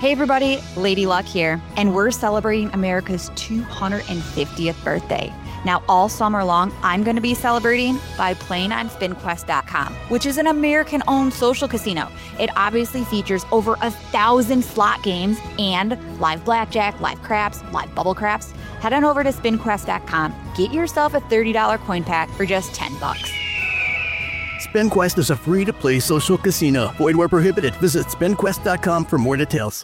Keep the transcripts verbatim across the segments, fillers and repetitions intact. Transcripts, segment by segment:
Hey everybody, Lady Luck here, and we're celebrating America's two hundred fiftieth birthday. Now, all summer long, I'm going to be celebrating by playing on spin quest dot com, which is an American-owned social casino. It obviously features over a thousand slot games and live blackjack, live craps, live bubble craps. Head on over to spin quest dot com, get yourself a thirty dollars coin pack for just ten bucks. SpinQuest is a free-to-play social casino. Void where prohibited. Visit spin quest dot com for more details.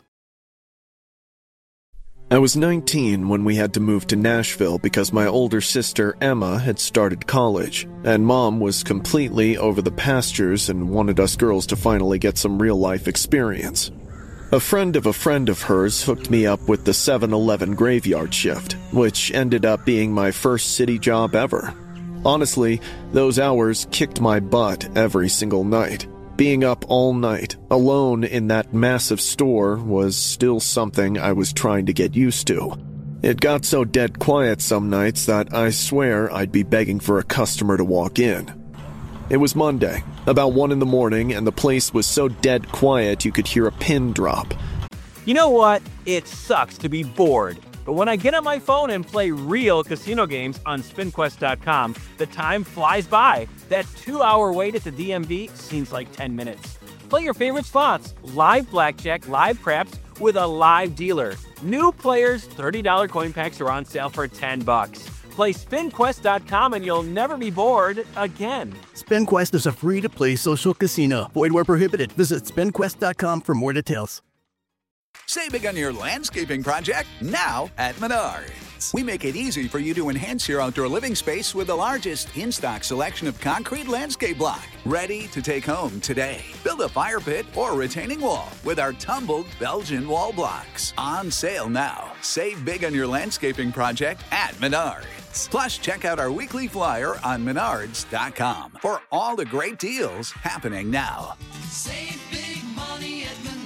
I was nineteen when we had to move to Nashville because my older sister Emma had started college, and Mom was completely over the pastures and wanted us girls to finally get some real-life experience. A friend of a friend of hers hooked me up with the seven eleven graveyard shift, which ended up being my first city job ever. Honestly, those hours kicked my butt every single night. Being up all night, alone in that massive store, was still something I was trying to get used to. It got so dead quiet some nights that I swear I'd be begging for a customer to walk in. It was Monday, about one in the morning, and the place was so dead quiet you could hear a pin drop. You know what? It sucks to be bored. But when I get on my phone and play real casino games on spin quest dot com, the time flies by. That two-hour wait at the D M V seems like ten minutes. Play your favorite slots, live blackjack, live craps, with a live dealer. New players' thirty dollars coin packs are on sale for ten bucks. Play spin quest dot com and you'll never be bored again. SpinQuest is a free-to-play social casino. Void where prohibited. Visit spin quest dot com for more details. Save big on your landscaping project now at Menards. We make it easy for you to enhance your outdoor living space with the largest in-stock selection of concrete landscape block. Ready to take home today. Build a fire pit or retaining wall with our tumbled Belgian wall blocks. On sale now. Save big on your landscaping project at Menards. Plus, check out our weekly flyer on menards dot com for all the great deals happening now. Save big money at Menards.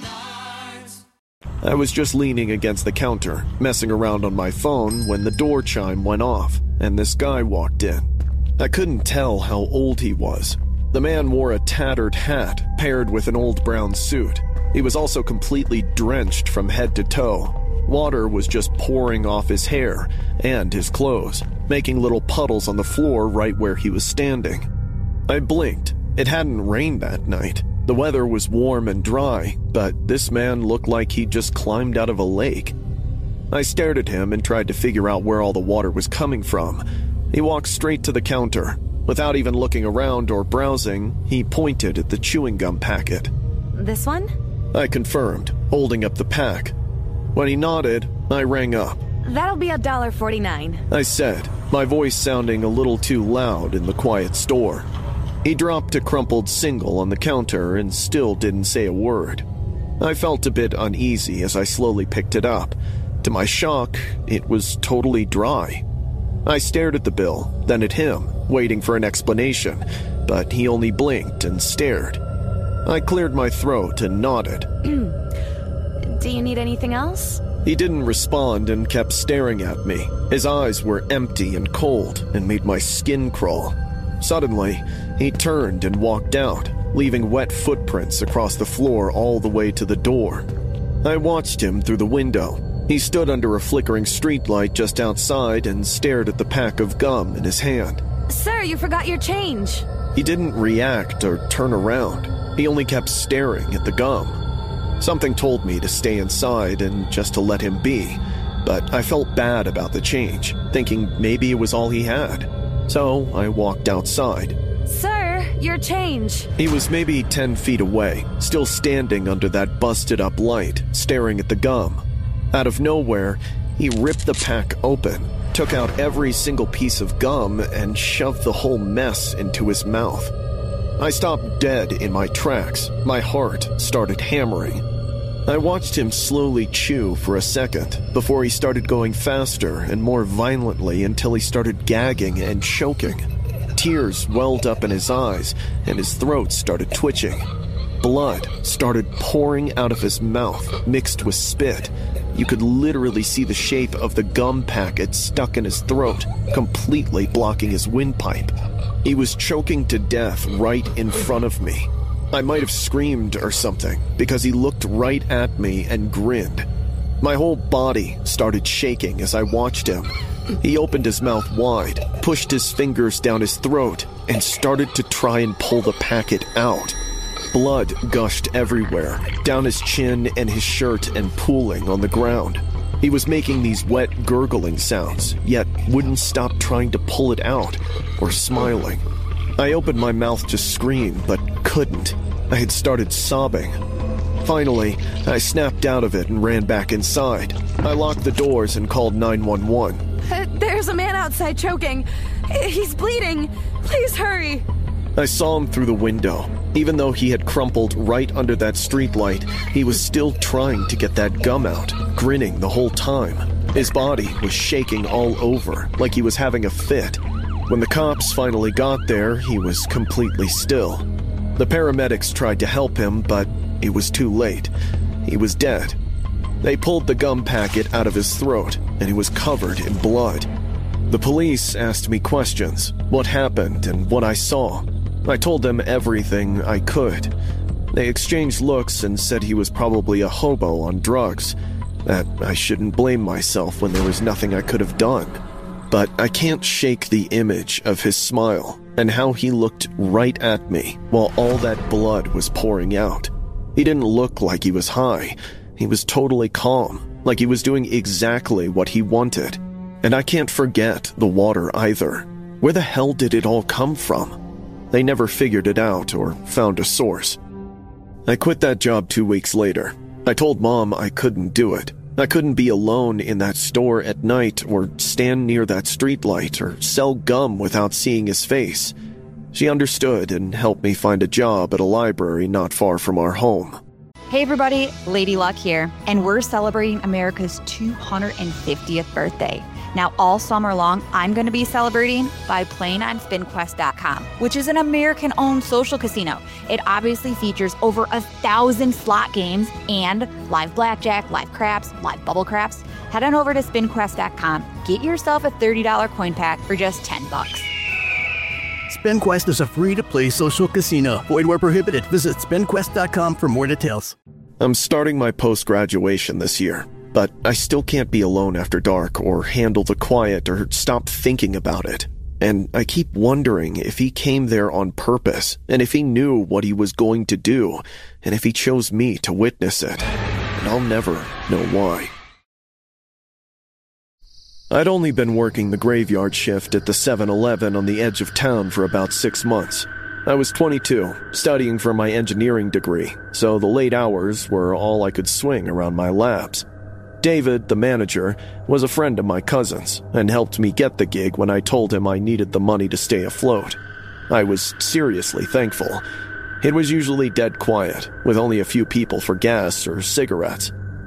I was just leaning against the counter, messing around on my phone when the door chime went off, and this guy walked in. I couldn't tell how old he was. The man wore a tattered hat paired with an old brown suit. He was also completely drenched from head to toe. Water was just pouring off his hair and his clothes, making little puddles on the floor right where he was standing. I blinked. It hadn't rained that night. The weather was warm and dry, but this man looked like he'd just climbed out of a lake. I stared at him and tried to figure out where all the water was coming from. He walked straight to the counter. Without even looking around or browsing, he pointed at the chewing gum packet. This one? I confirmed, holding up the pack. When he nodded, I rang up. That'll be a dollar forty-nine. I said, my voice sounding a little too loud in the quiet store. He dropped a crumpled single on the counter and still didn't say a word. I felt a bit uneasy as I slowly picked it up. To my shock, it was totally dry. I stared at the bill, then at him, waiting for an explanation, but he only blinked and stared. I cleared my throat and nodded. Do you need anything else? He didn't respond and kept staring at me. His eyes were empty and cold and made my skin crawl. Suddenly, he turned and walked out, leaving wet footprints across the floor all the way to the door. I watched him through the window. He stood under a flickering streetlight just outside and stared at the pack of gum in his hand. Sir, you forgot your change. He didn't react or turn around. He only kept staring at the gum. Something told me to stay inside and just to let him be, but I felt bad about the change, thinking maybe it was all he had. So I walked outside. Sir, your change. He was maybe ten feet away, still standing under that busted-up light, staring at the gum. Out of nowhere, he ripped the pack open, took out every single piece of gum, and shoved the whole mess into his mouth. I stopped dead in my tracks. My heart started hammering. I watched him slowly chew for a second before he started going faster and more violently until he started gagging and choking. Tears welled up in his eyes and his throat started twitching. Blood started pouring out of his mouth, mixed with spit. You could literally see the shape of the gum packet stuck in his throat, completely blocking his windpipe. He was choking to death right in front of me. I might have screamed or something because he looked right at me and grinned. My whole body started shaking as I watched him. He opened his mouth wide, pushed his fingers down his throat, and started to try and pull the packet out. Blood gushed everywhere, down his chin and his shirt and pooling on the ground. He was making these wet, gurgling sounds, yet wouldn't stop trying to pull it out or smiling. I opened my mouth to scream, but couldn't. I had started sobbing. Finally, I snapped out of it and ran back inside. I locked the doors and called nine one one. Uh, there's a man outside choking. He's bleeding. Please hurry. I saw him through the window. Even though he had crumpled right under that streetlight, he was still trying to get that gum out, grinning the whole time. His body was shaking all over, like he was having a fit. When the cops finally got there, he was completely still. The paramedics tried to help him, but it was too late. He was dead. They pulled the gum packet out of his throat, and he was covered in blood. The police asked me questions, what happened and what I saw. I told them everything I could. They exchanged looks and said he was probably a hobo on drugs, that I shouldn't blame myself when there was nothing I could have done. But I can't shake the image of his smile and how he looked right at me while all that blood was pouring out. He didn't look like he was high. He was totally calm, like he was doing exactly what he wanted. And I can't forget the water either. Where the hell did it all come from? They never figured it out or found a source. I quit that job two weeks later. I told Mom I couldn't do it. I couldn't be alone in that store at night or stand near that streetlight or sell gum without seeing his face. She understood and helped me find a job at a library not far from our home. Hey everybody, Lady Luck here, and we're celebrating America's two hundred fiftieth birthday. Now all summer long, I'm going to be celebrating by playing on spin quest dot com, which is an American-owned social casino. It obviously features over a thousand slot games and live blackjack, live craps, live bubble craps. Head on over to spin quest dot com, get yourself a thirty dollars coin pack for just ten bucks. SpinQuest is a free-to-play social casino. Void where prohibited. Visit spin quest dot com for more details. I'm starting my post-graduation this year, but I still can't be alone after dark or handle the quiet or stop thinking about it. And I keep wondering if he came there on purpose, and if he knew what he was going to do, and if he chose me to witness it. And I'll never know why. I'd only been working the graveyard shift at the seven eleven on the edge of town for about six months. I was twenty-two, studying for my engineering degree, so the late hours were all I could swing around my labs. David, the manager, was a friend of my cousin's and helped me get the gig when I told him I needed the money to stay afloat. I was seriously thankful. It was usually dead quiet, with only a few people for gas or cigarettes.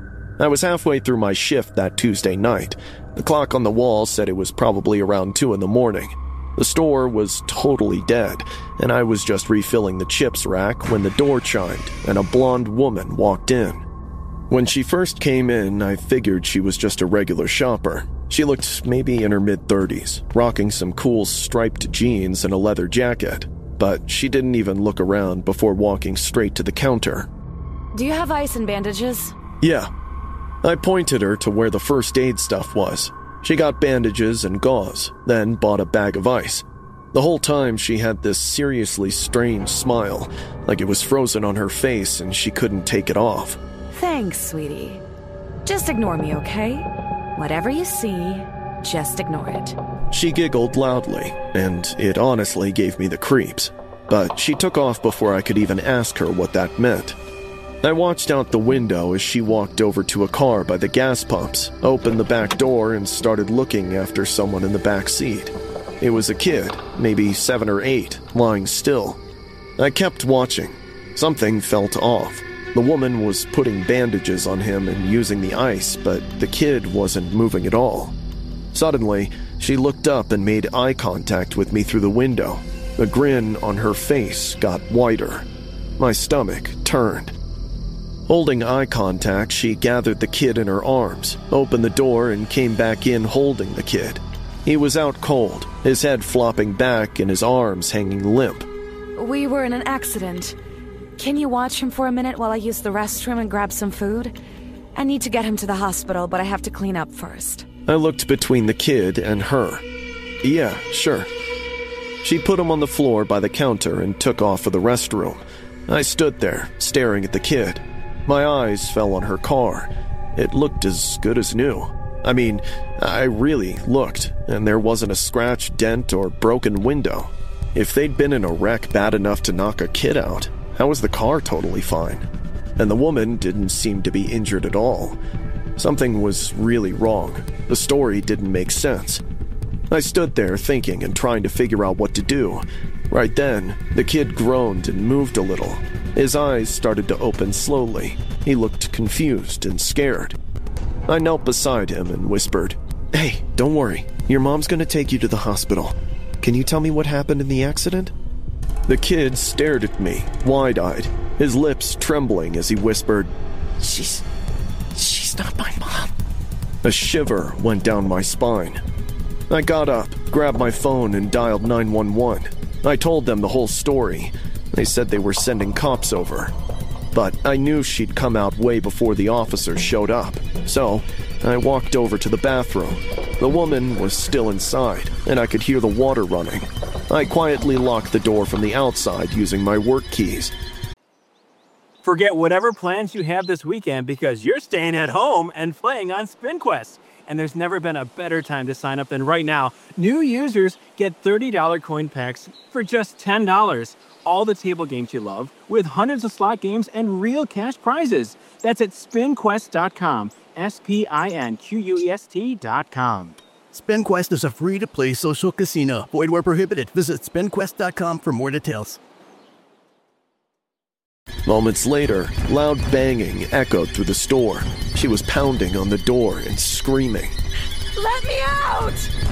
I was halfway through my shift that Tuesday night. The clock on the wall said it was probably around two in the morning. The store was totally dead, and I was just refilling the chips rack when the door chimed and a blonde woman walked in. When she first came in, I figured she was just a regular shopper. She looked maybe in her mid-thirties, rocking some cool striped jeans and a leather jacket, but she didn't even look around before walking straight to the counter. Do you have ice and bandages? Yeah. I pointed her to where the first aid stuff was. She got bandages and gauze, then bought a bag of ice. The whole time she had this seriously strange smile, like it was frozen on her face and she couldn't take it off. Thanks, sweetie. Just ignore me, okay? Whatever you see, just ignore it. She giggled loudly, and it honestly gave me the creeps. But she took off before I could even ask her what that meant. I watched out the window as she walked over to a car by the gas pumps, opened the back door, and started looking after someone in the back seat. It was a kid, maybe seven or eight, lying still. I kept watching. Something felt off. The woman was putting bandages on him and using the ice, but the kid wasn't moving at all. Suddenly, she looked up and made eye contact with me through the window. The grin on her face got wider. My stomach turned. Holding eye contact, she gathered the kid in her arms, opened the door, and came back in holding the kid. He was out cold, his head flopping back and his arms hanging limp. We were in an accident. Can you watch him for a minute while I use the restroom and grab some food? I need to get him to the hospital, but I have to clean up first. I looked between the kid and her. Yeah, sure. She put him on the floor by the counter and took off for the restroom. I stood there, staring at the kid. My eyes fell on her car. It looked as good as new. I mean, I really looked, and there wasn't a scratch, dent, or broken window. If they'd been in a wreck bad enough to knock a kid out, how was the car totally fine? And the woman didn't seem to be injured at all. Something was really wrong. The story didn't make sense. I stood there thinking and trying to figure out what to do. Right then, the kid groaned and moved a little. His eyes started to open slowly. He looked confused and scared. I knelt beside him and whispered, "Hey, don't worry. Your mom's gonna take you to the hospital. Can you tell me what happened in the accident?" The kid stared at me, wide-eyed, his lips trembling as he whispered, She's... she's not my mom." A shiver went down my spine. I got up, grabbed my phone, and dialed nine one one. I told them the whole story. They said they were sending cops over. But I knew she'd come out way before the officers showed up. So, I walked over to the bathroom. The woman was still inside, and I could hear the water running. I quietly locked the door from the outside using my work keys. Forget whatever plans you have this weekend because you're staying at home and playing on SpinQuest. And there's never been a better time to sign up than right now. New users get thirty dollars coin packs for just ten dollars. All the table games you love, with hundreds of slot games and real cash prizes. That's at spin quest dot com. S P I N Q U E S T dot com. SpinQuest is a free-to-play social casino. Void where prohibited. Visit spin quest dot com for more details. Moments later, loud banging echoed through the store. She was pounding on the door and screaming. Let me out!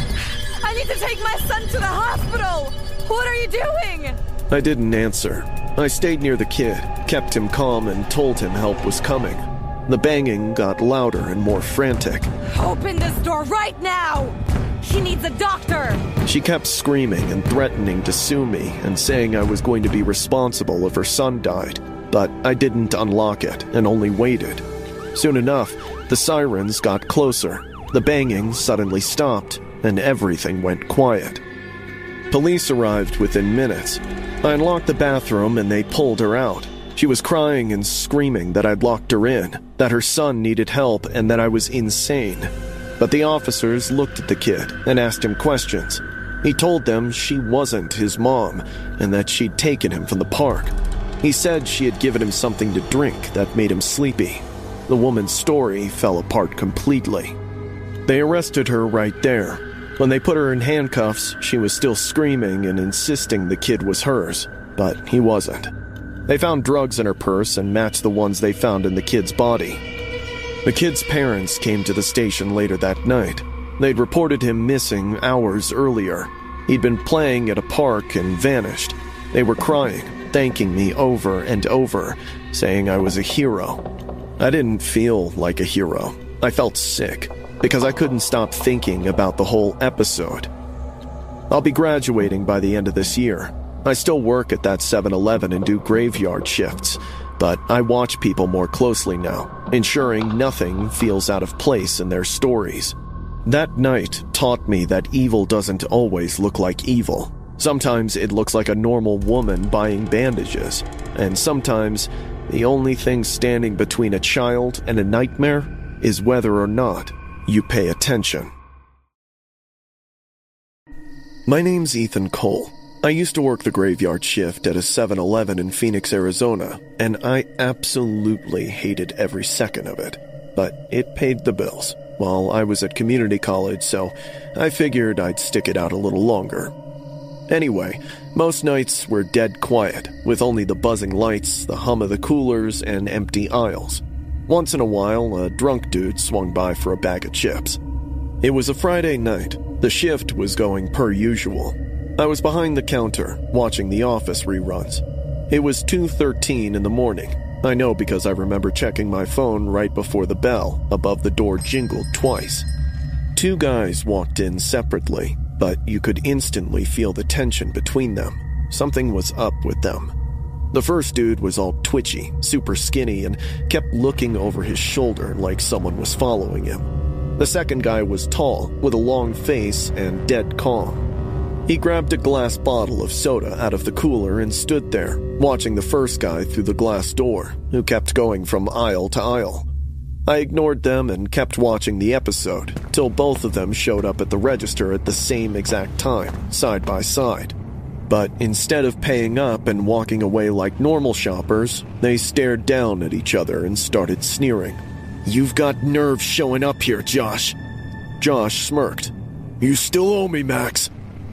I need to take my son to the hospital! What are you doing? I didn't answer. I stayed near the kid, kept him calm, and told him help was coming. The banging got louder and more frantic. Open this door right now! He needs a doctor! She kept screaming and threatening to sue me and saying I was going to be responsible if her son died. But I didn't unlock it and only waited. Soon enough, the sirens got closer. The banging suddenly stopped, and everything went quiet. Police arrived within minutes. I unlocked the bathroom and they pulled her out. She was crying and screaming that I'd locked her in, that her son needed help, and that I was insane. But the officers looked at the kid and asked him questions. He told them she wasn't his mom and that she'd taken him from the park. He said she had given him something to drink that made him sleepy. The woman's story fell apart completely. They arrested her right there. When they put her in handcuffs, she was still screaming and insisting the kid was hers, but he wasn't. They found drugs in her purse and matched the ones they found in the kid's body. The kid's parents came to the station later that night. They'd reported him missing hours earlier. He'd been playing at a park and vanished. They were crying, thanking me over and over, saying I was a hero. I didn't feel like a hero. I felt sick, because I couldn't stop thinking about the whole episode. I'll be graduating by the end of this year. I still work at that seven eleven and do graveyard shifts, but I watch people more closely now, ensuring nothing feels out of place in their stories. That night taught me that evil doesn't always look like evil. Sometimes it looks like a normal woman buying bandages, and sometimes the only thing standing between a child and a nightmare is whether or not you pay attention. My name's Ethan Cole. I used to work the graveyard shift at a seven eleven in Phoenix, Arizona, and I absolutely hated every second of it. But it paid the bills. Well, I was at community college, so I figured I'd stick it out a little longer. Anyway, most nights were dead quiet, with only the buzzing lights, the hum of the coolers, and empty aisles. Once in a while, a drunk dude swung by for a bag of chips. It was a Friday night. The shift was going per usual. I was behind the counter, watching The Office reruns. It was two thirteen in the morning. I know because I remember checking my phone right before the bell above the door jingled twice. Two guys walked in separately, but you could instantly feel the tension between them. Something was up with them. The first dude was all twitchy, super skinny, and kept looking over his shoulder like someone was following him. The second guy was tall, with a long face and dead calm. He grabbed a glass bottle of soda out of the cooler and stood there, watching the first guy through the glass door, who kept going from aisle to aisle. I ignored them and kept watching the episode, till both of them showed up at the register at the same exact time, side by side. But instead of paying up and walking away like normal shoppers, they stared down at each other and started sneering. "You've got nerve showing up here, Josh." Josh smirked. "You still owe me, Max."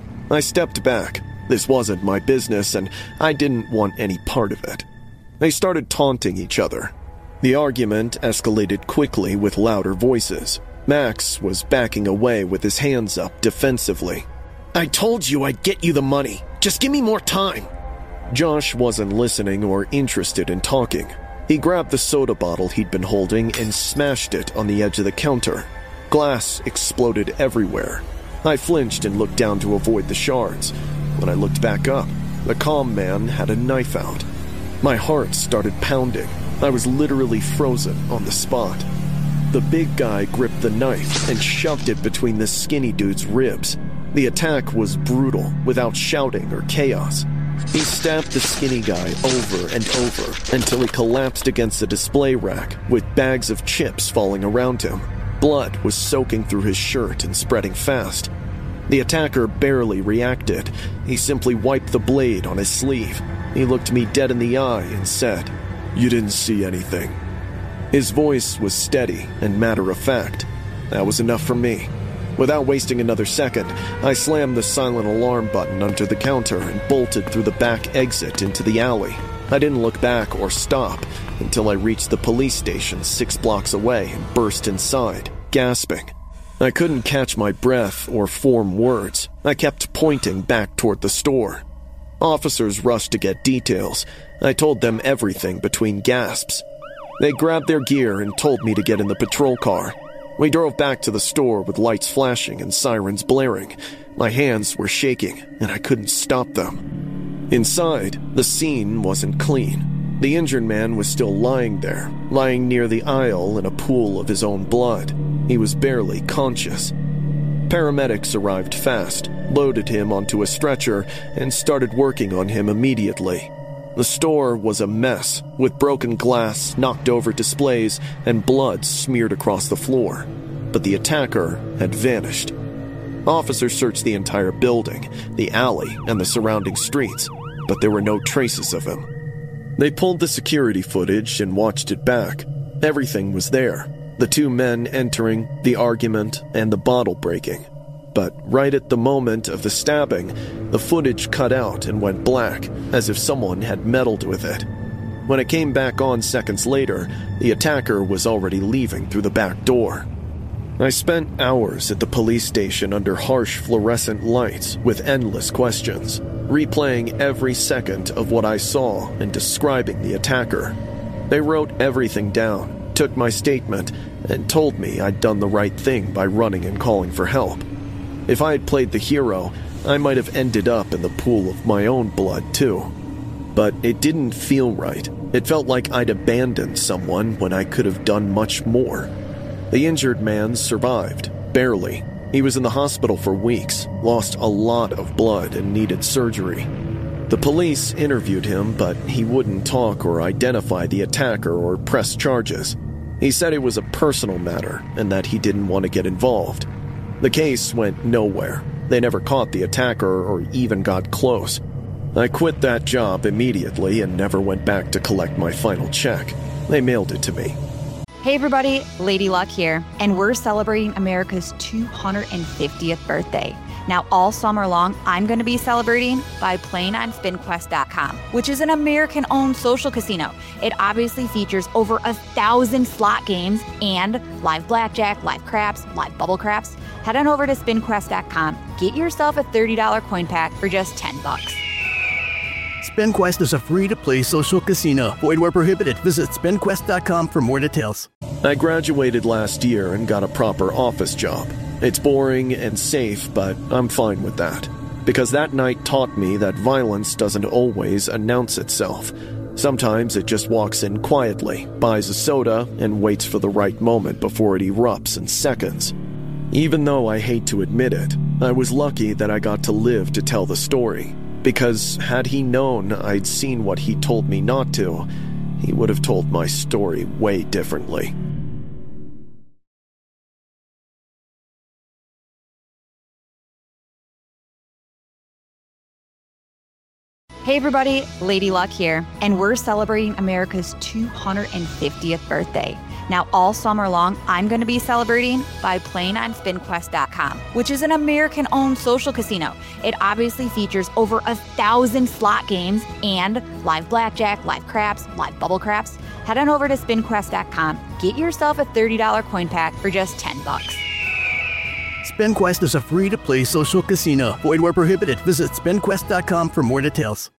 I stepped back. This wasn't my business, and I didn't want any part of it. They started taunting each other. The argument escalated quickly with louder voices. Max was backing away with his hands up defensively. "I told you I'd get you the money. Just give me more time." Josh wasn't listening or interested in talking. He grabbed the soda bottle he'd been holding and smashed it on the edge of the counter. Glass exploded everywhere. I flinched and looked down to avoid the shards. When I looked back up, the calm man had a knife out. My heart started pounding. I was literally frozen on the spot. The big guy gripped the knife and shoved it between the skinny dude's ribs. The attack was brutal, without shouting or chaos. He stabbed the skinny guy over and over until he collapsed against the display rack with bags of chips falling around him. Blood was soaking through his shirt and spreading fast. The attacker barely reacted. He simply wiped the blade on his sleeve. He looked me dead in the eye and said, "You didn't see anything." His voice was steady and matter-of-fact. That was enough for me. Without wasting another second, I slammed the silent alarm button under the counter and bolted through the back exit into the alley. I didn't look back or stop until I reached the police station six blocks away and burst inside, gasping. I couldn't catch my breath or form words. I kept pointing back toward the store. Officers rushed to get details. I told them everything between gasps. They grabbed their gear and told me to get in the patrol car. We drove back to the store with lights flashing and sirens blaring. My hands were shaking, and I couldn't stop them. Inside, the scene wasn't clean. The injured man was still lying there, lying near the aisle in a pool of his own blood. He was barely conscious. Paramedics arrived fast, loaded him onto a stretcher, and started working on him immediately. The store was a mess, with broken glass, knocked over displays, and blood smeared across the floor. But the attacker had vanished. Officers searched the entire building, the alley, and the surrounding streets, but there were no traces of him. They pulled the security footage and watched it back. Everything was there. The two men entering, the argument, and the bottle breaking. But right at the moment of the stabbing, the footage cut out and went black, as if someone had meddled with it. When it came back on seconds later, the attacker was already leaving through the back door. I spent hours at the police station under harsh fluorescent lights with endless questions, replaying every second of what I saw and describing the attacker. They wrote everything down, took my statement, and told me I'd done the right thing by running and calling for help. If I had played the hero, I might have ended up in the pool of my own blood, too. But it didn't feel right. It felt like I'd abandoned someone when I could have done much more. The injured man survived, barely. He was in the hospital for weeks, lost a lot of blood, and needed surgery. The police interviewed him, but he wouldn't talk or identify the attacker or press charges. He said it was a personal matter and that he didn't want to get involved. The case went nowhere. They never caught the attacker or even got close. I quit that job immediately and never went back to collect my final check. They mailed it to me. Hey everybody, Lady Luck here, and we're celebrating America's two hundred fiftieth birthday. Now all summer long, I'm going to be celebrating by playing on spin quest dot com, which is an American-owned social casino. It obviously features over a thousand slot games and live blackjack, live craps, live bubble craps. Head on over to spin quest dot com, get yourself a thirty dollars coin pack for just ten bucks. SpinQuest is a free-to-play social casino. Void where prohibited. Visit spin quest dot com for more details. I graduated last year and got a proper office job. It's boring and safe, but I'm fine with that. because that night taught me that violence doesn't always announce itself. Sometimes it just walks in quietly, buys a soda, and waits for the right moment before it erupts in seconds. Even though I hate to admit it, I was lucky that I got to live to tell the story, because had he known I'd seen what he told me not to, he would have told my story way differently. Hey everybody, Lady Luck here, and we're celebrating America's two hundred fiftieth birthday. Now all summer long, I'm going to be celebrating by playing on Spin Quest dot com, which is an American-owned social casino. It obviously features over a thousand slot games and live blackjack, live craps, live bubble craps. Head on over to Spin Quest dot com, get yourself a thirty dollars coin pack for just ten bucks. SpinQuest is a free-to-play social casino. Void where prohibited. Visit Spin Quest dot com for more details.